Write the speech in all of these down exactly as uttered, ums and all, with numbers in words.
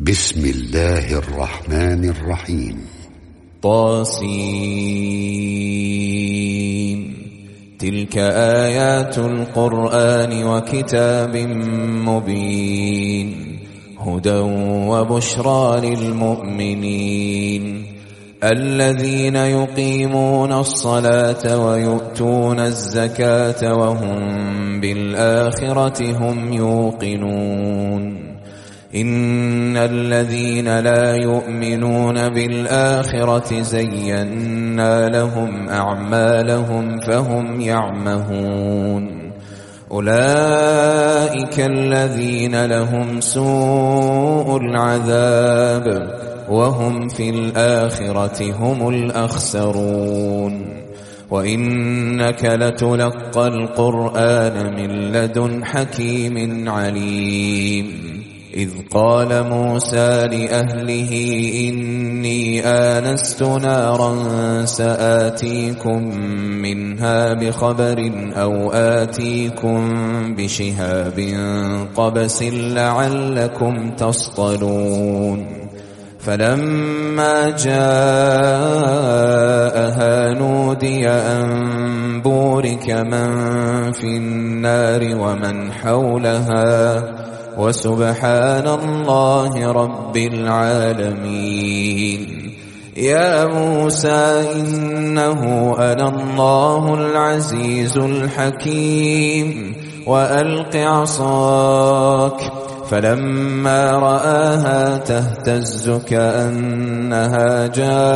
بسم الله الرحمن الرحيم. طاسين. تلك آيات القرآن وكتاب مبين هدى وبشرى للمؤمنين الذين يقيمون الصلاة ويؤتون الزكاة وهم بالآخرة هم يوقنون. إن الذين لا يؤمنون بالآخرة زينا لهم أعمالهم فهم يعمهون. أولئك الذين لهم سوء العذاب وهم في الآخرة هم الأخسرون. وإنك لتلقى القرآن من لدن حكيم عليم. إذ قال موسى لأهله إني آنست نارا سآتيكم منها بخبر أو آتيكم بشهاب قبس لعلكم تصطلون. فلما جاءها نودي أن بورك من في النار ومن حولها وسبحان الله رب العالمين. يا موسى إنه أنا الله العزيز الحكيم وألق عصاك. فلما رآها تهتز كأنها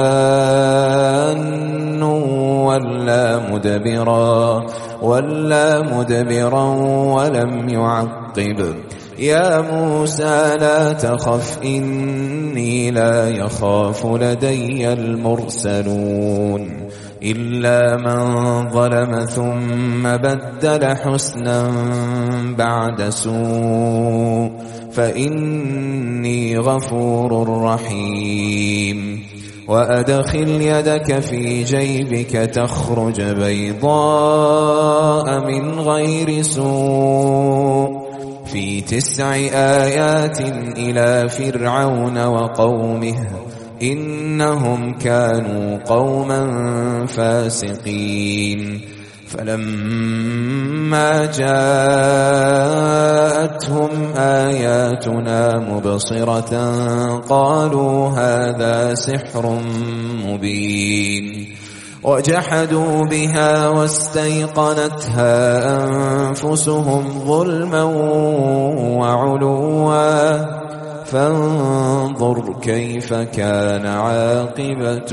جان ولا مدبرا ولا مدبرا ولم يعقب. يا موسى لا تخف إني لا يخاف لدي المرسلون. إلا من ظلم ثم بدل حسنا بعد سوء فإني غفور رحيم. وأدخل يدك في جيبك تخرج بيضاء من غير سوء في تسع آيات إلى فرعون وقومه إنهم كانوا قوما فاسقين. فلما جاءتهم آياتنا مبصرة قالوا هذا سحر مبين. وجحدوا بها واستيقنتها أنفسهم ظلما وعلوا فانظر كيف كان عاقبة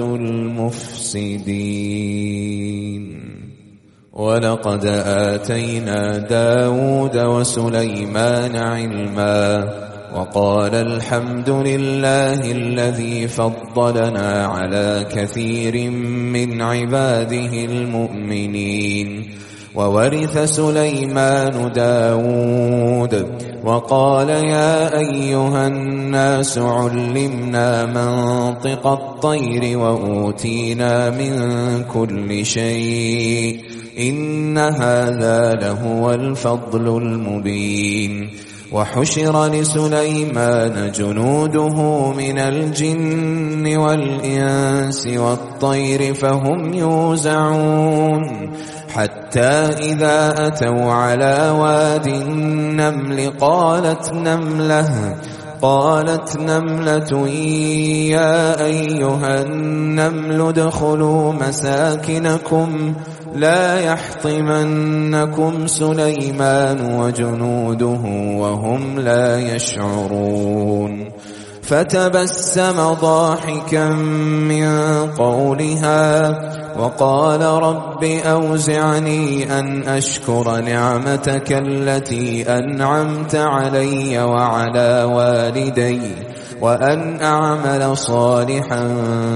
المفسدين. ولقد آتينا داود وسليمان علما وقال الحمد لله الذي فضلنا على كثير من عباده المؤمنين. وورث سليمان داود وقال يا أيها الناس علمنا منطق الطير وأوتينا من كل شيء إن هذا لهو الفضل المبين. وحشر لسليمان جنوده من الجن والإنس والطير فهم يوزعون حتى إذا أتوا على واد النمل قالت نملة قالت نملة يا أيها النمل ادخلوا مساكنكم لا يحطمنكم سليمان وجنوده وهم لا يشعرون. فتبسم ضاحكا من قولها وقال رب أوزعني أن أشكر نعمتك التي أنعمت علي وعلى والدي وأن أعمل صالحا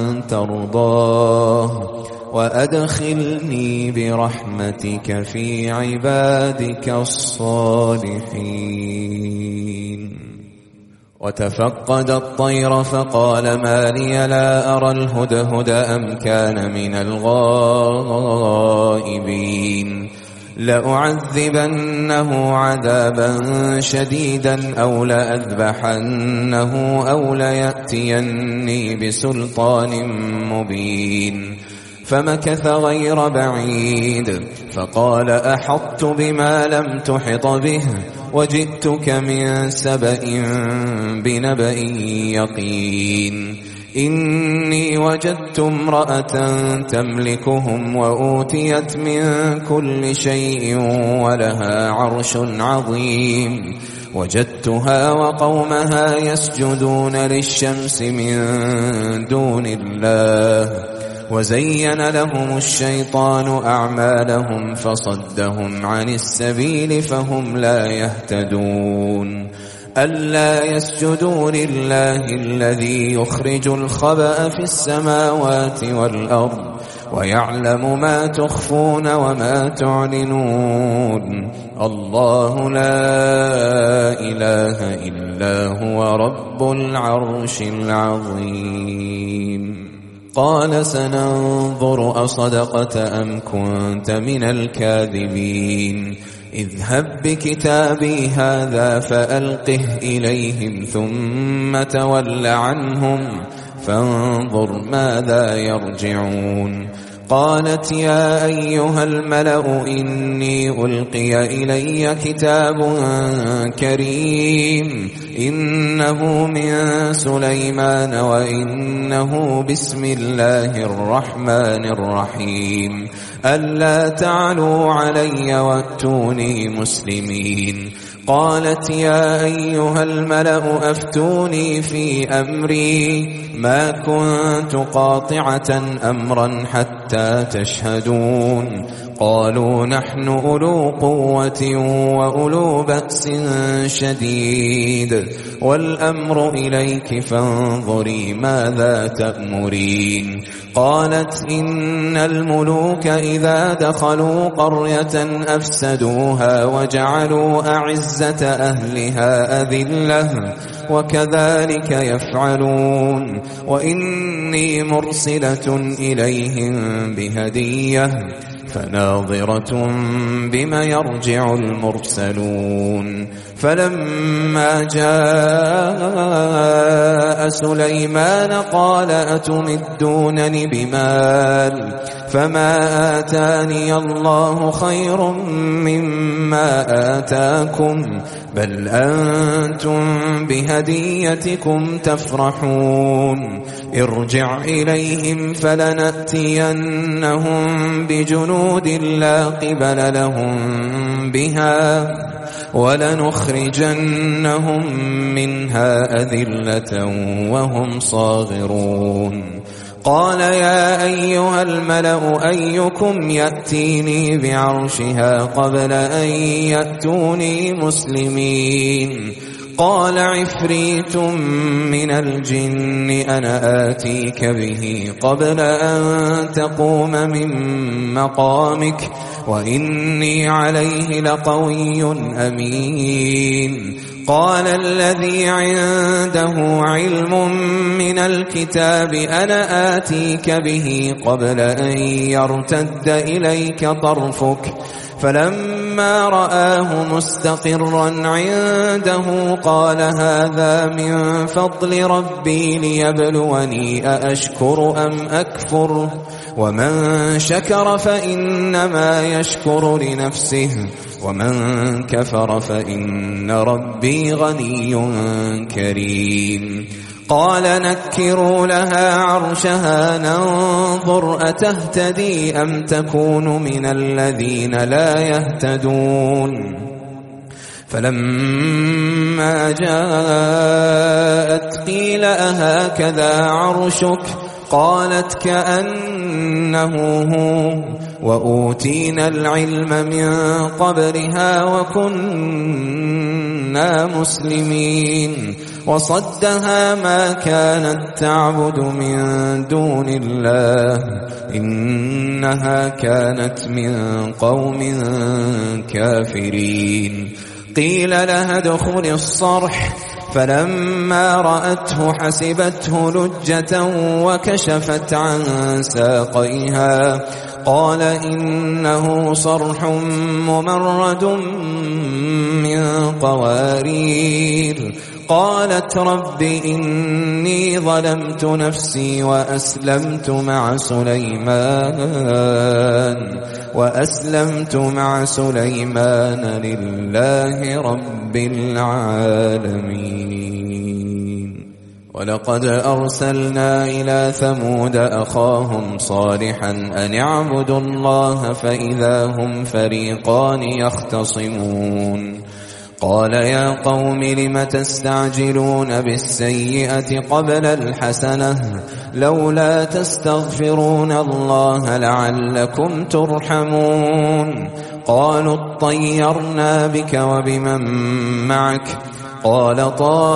ترضاه وأدخلني برحمتك في عبادك الصالحين. وتفقد الطير فقال ما لي لا أرى الهدهد أم كان من الغائبين. لأعذبنه عذابا شديدا أو لأذبحنه أو ليأتيني بسلطان مبين. فمكث غير بعيد فقال أحطت بما لم تحط به وجئتك من سبأ بنبأ يقين. إني وجدت امرأة تملكهم وأوتيت من كل شيء ولها عرش عظيم. وجدتها وقومها يسجدون للشمس من دون الله وزين لهم الشيطان أعمالهم فصدهم عن السبيل فهم لا يهتدون. ألا يسجدوا لله الذي يخرج الخبأ في السماوات والأرض ويعلم ما تخفون وما تعلنون. الله لا إله إلا هو رب العرش العظيم. قال سننظر أصدقت أم كنت من الكاذبين. اذهب بكتابي هذا فألقه إليهم ثم تول عنهم فانظر ماذا يرجعون. قالت يا أيها الملأ إني ألقي إلي كتاب كريم إنه من سليمان وإنه بسم الله الرحمن الرحيم. ألا تعلوا علي وأتوني مسلمين. قالت يا أيها الملأ أفتوني في أمري ما كنت قاطعة أمرا حتى تشهدون. قالوا نحن أولو قوة وأولو بأس شديد والأمر إليك فانظري ماذا تأمرين. قالت إن الملوك إذا دخلوا قرية أفسدوها وجعلوا أعزة أهلها أذلة وكذلك يفعلون. وإني مرسلة إليهم بهدية فناظرة بما يرجع المرسلون. فلما جاء سليمان قال أتمدونني بمال فما آتاني الله خير مما آتاكم بل أنتم بهديتكم تفرحون. ارجع إليهم فلنأتينهم بجنود لا قبل لهم بها ولنخرجنهم منها أذلة وهم صاغرون. قال يا أيها الملأ أيكم يأتيني بعرشها قبل أن يأتوني مسلمين. قال عفريت من الجن أنا آتيك به قبل أن تقوم من مقامك وإني عليه لقوي أمين. قال الذي عنده علم من الكتاب أنا آتيك به قبل أن يرتد إليك طرفك فلما رآه مستقرا عنده قال هذا من فضل ربي ليبلوني أأشكر أم أكفر ومن شكر فإنما يشكر لنفسه ومن كفر فإن ربي غني كريم. قال نكروا لها عرشها ننظر أتهتدي أم تكون من الذين لا يهتدون. فلما جاءت قيل أهكذا عرشك قالت كأنه هو وأوتينا العلم من قبلها وكنا مسلمين. وصدها ما كانت تعبد من دون الله إنها كانت من قوم كافرين. قيل لها ادخل الصرح فلما رأته حسبته لجة وكشفت عن ساقيها قال إنه صرح ممرد من قوارير. قالت رب إني ظلمت نفسي وأسلمت مع سليمان وأسلمت مع سليمان لله رب العالمين. ولقد أرسلنا إلى ثمود أخاهم صالحا أن اعبدوا الله فإذا هم فريقان يختصمون. قال يا قوم لم تستعجلون بالسيئة قبل الحسنة لولا تستغفرون الله لعلكم ترحمون. قالوا اطيرنا بك وبمن معك قال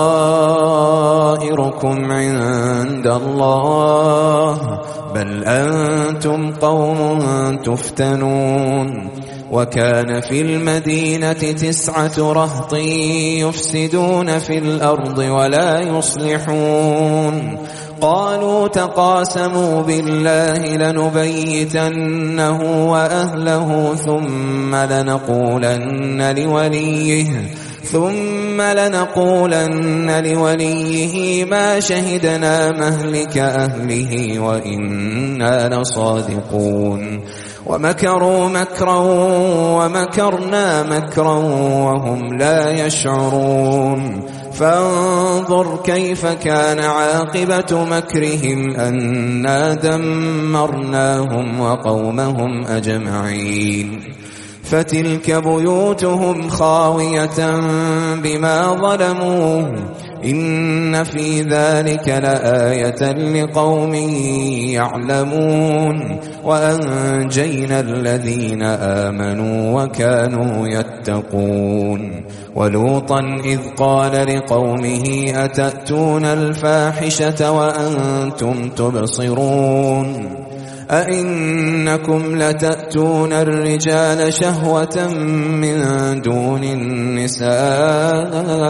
طائركم عند الله بل أنتم قوم تفتنون. وكان في المدينة تسعة رهط يفسدون في الأرض ولا يصلحون. قالوا تقاسموا بالله لنبيتنه وأهله ثم لنقولن لوليه ثم لنقولن لوليه ما شهدنا مهلك أهله وإنا لصادقون. ومكروا مكرا ومكرنا مكرا وهم لا يشعرون. فانظر كيف كان عاقبة مكرهم أنا دمرناهم وقومهم أجمعين. فتلك بيوتهم خاوية بما ظلموا إن في ذلك لآية لقوم يعلمون. وأنجينا الذين آمنوا وكانوا يتقون. ولوطا إذ قال لقومه أتأتون الفاحشة وأنتم تبصرون أئنكم لتأتون الرجال شهوة من دون النساء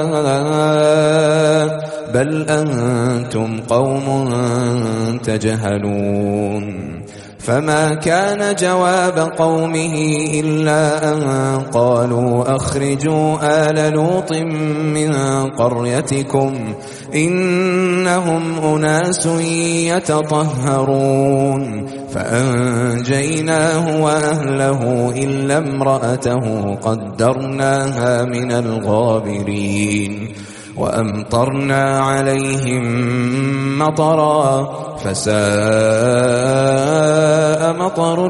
بل أنتم قوم تجهلون. فما كان جواب قومه إلا أن قالوا أخرجوا آل لوط من قريتكم إنهم أناس يتطهرون. فأنجيناه وأهله إلا امرأته قدرناها من الغابرين. وأمطرنا عليهم مطرا فساء مطر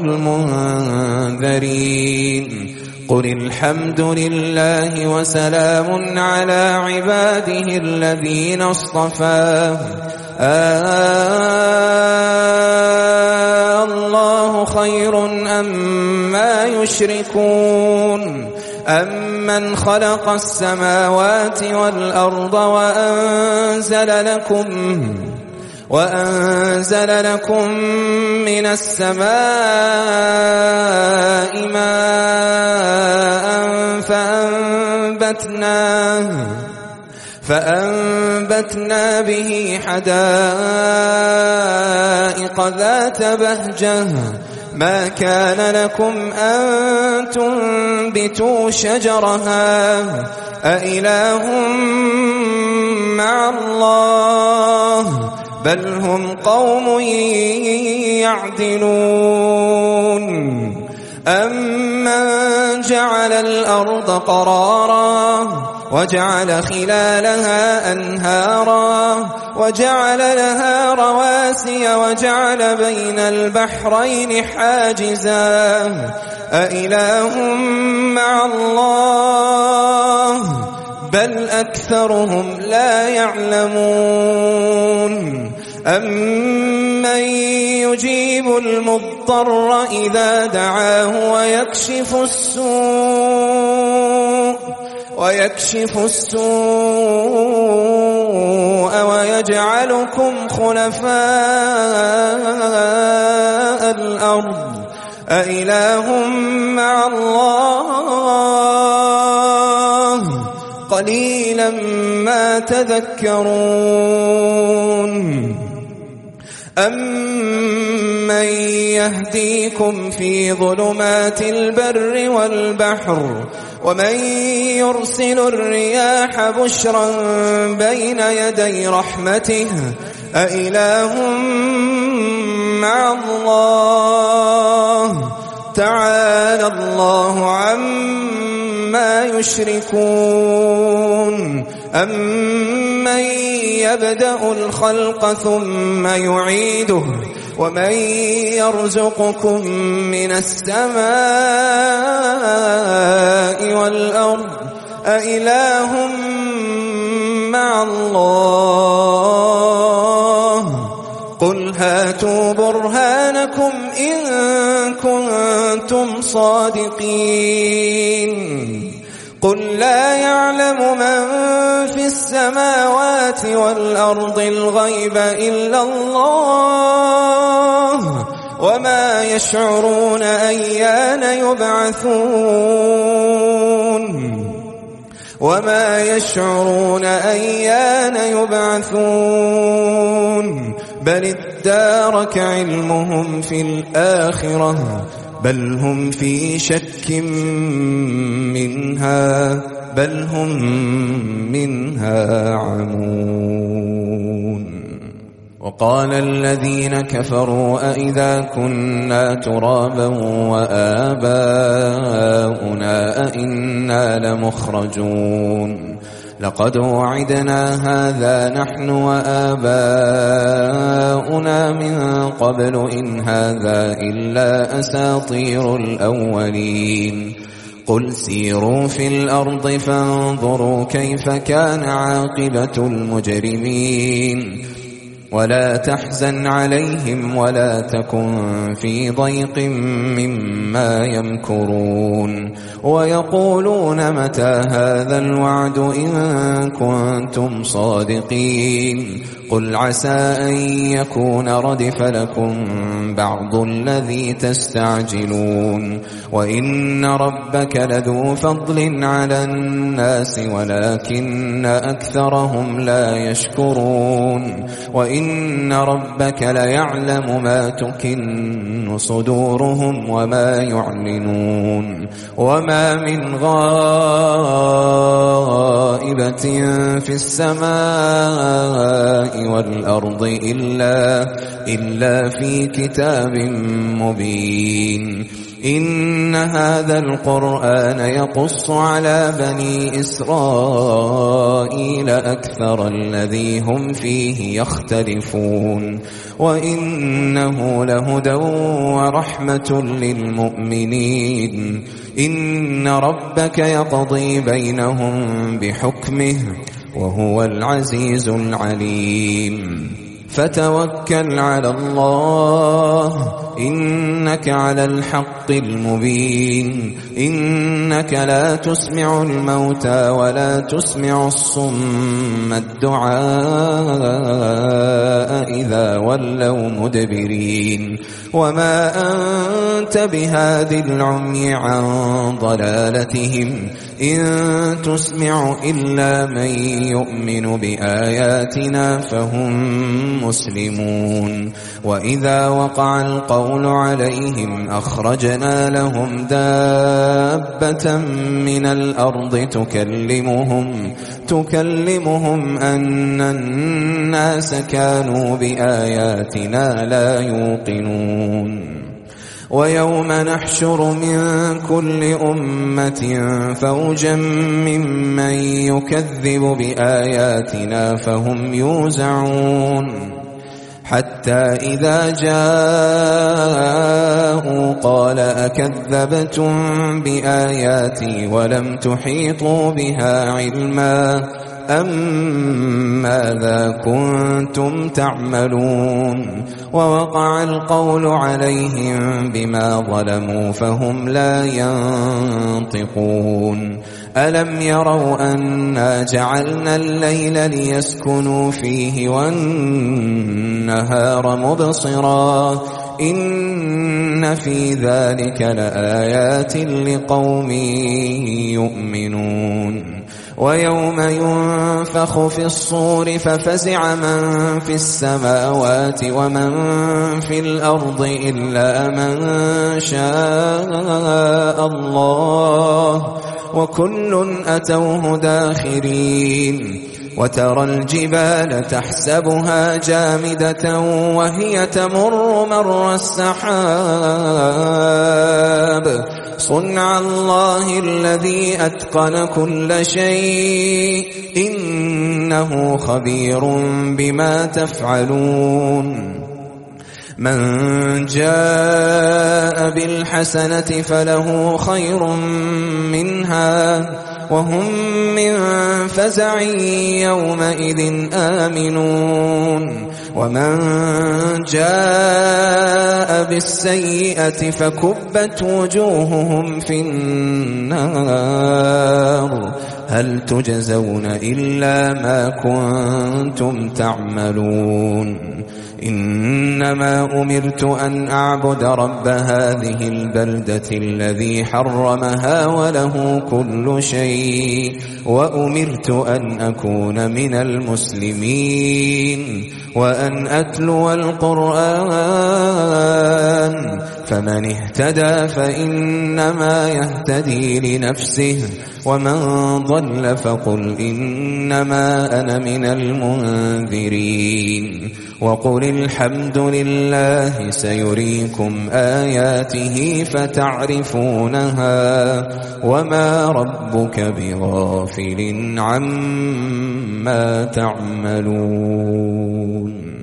المنذرين. قل الحمد لله وسلام على عباده الذين اصطفى آه الله خير أما يشركون. أمن خلق السماوات والأرض وأنزل لكم وأنزل لكم من السماء ماء فأنبتنا فأنبتنا به حدائق ذات بهجة ما كان لكم أن تنبتوا شجرها أإله مع الله بل هم قوم يعدلون. أمن جعل الأرض قرارا وجعل خلالها أنهارا وجعل لها رواسي وجعل بين البحرين حاجزا أإله مع الله بل أكثرهم لا يعلمون. أمن يجيب المضطر إذا دعاه ويكشف السوء ويكشف السوء ويجعلكم خلفاء الأرض أإله مع الله قليلا ما تذكرون. أمن من يهديكم في ظلمات البر والبحر ومن يرسل الرياح بشرا بين يدي رحمته أإله مع الله تعالى الله عما يشركون أمن يبدأ الخلق ثم يعيده ومن يرزقكم من السماء والأرض أإله مع الله قل هاتوا برهانكم إن كنتم صادقين قل لا يعلم من في السماوات والأرض الغيب إلا الله وما يشعرون أيان يبعثون وما يشعرون أيان يبعثون بل ادارك علمهم في الآخرة بل هم في شك منها بل هم منها عمون. وقال الذين كفروا أئذا كنا ترابا وآباؤنا أئنا لمخرجون لقد وعدنا هذا نحن وآباؤنا من قبل إن هذا إلا أساطير الأولين قل سيروا في الأرض فانظروا كيف كان عاقبة المجرمين ولا تحزن عليهم ولا تكن في ضيق مما يمكرون ويقولون متى هذا الوعد إن كنتم صادقين قل عسى أن يكون ردف لكم بعض الذي تستعجلون وإن ربك لذو فضل على الناس ولكن أكثرهم لا يشكرون وإن ربك ليعلم ما تكن صدورهم وما يعلنون وما من غائبة في السماء والأرض إلا, إلا في كتاب مبين إن هذا القرآن يقص على بني إسرائيل أكثر الذي هم فيه يختلفون وإنه لهدى ورحمة للمؤمنين إن ربك يقضي بينهم بحكمه وهو العزيز العليم فتوكل على الله إنك على الحق المبين إنك لا تسمع الموتى ولا تسمع الصم الدعاء إذا ولوا مدبرين وما أنت بهاد العمي عن ضلالتهم إن تسمع إلا من يؤمن بآياتنا فهم مسلمون وإذا وقع القول عليهم أخرجنا لهم دابة من الأرض تكلمهم تكلمهم أن الناس كانوا بآياتنا لا يوقنون ويوم نحشر من كل أمة فوجا ممن يكذب بآياتنا فهم يوزعون حتى إذا جاءوا قال أكذبتم بآياتي ولم تحيطوا بها علما أم ماذا كنتم تعملون ووقع القول عليهم بما ظلموا فهم لا ينطقون ألم يروا أنا جعلنا الليل ليسكنوا فيه والنهار مبصرا إن في ذلك لآيات لقوم يؤمنون ويوم ينفخ في الصور ففزع من في السماوات ومن في الأرض إلا من شاء الله وكل أتوه داخرين وترى الجبال تحسبها جامدة وهي تمر مر السحاب صنع الله الذي أتقن كل شيء إنه خبير بما تفعلون من جاء بالحسنة فله خير منها وهم من فزع يومئذ آمنون ومن جاء بالسيئة فكبت وجوههم في النار هل تجزون إلا ما كنتم تعملون إنما أمرت أن أعبد رب هذه البلدة الذي حرمها وله كل شيء وأمرت أن أكون من المسلمين وأن أتلو القرآن فمن اهتدى فإنما يهتدي لنفسه ومن ضل فقل إنما أنا من المنذرين وقل الحمد لله سيريكم آياته فتعرفونها وما ربك بغافل عما تعملون.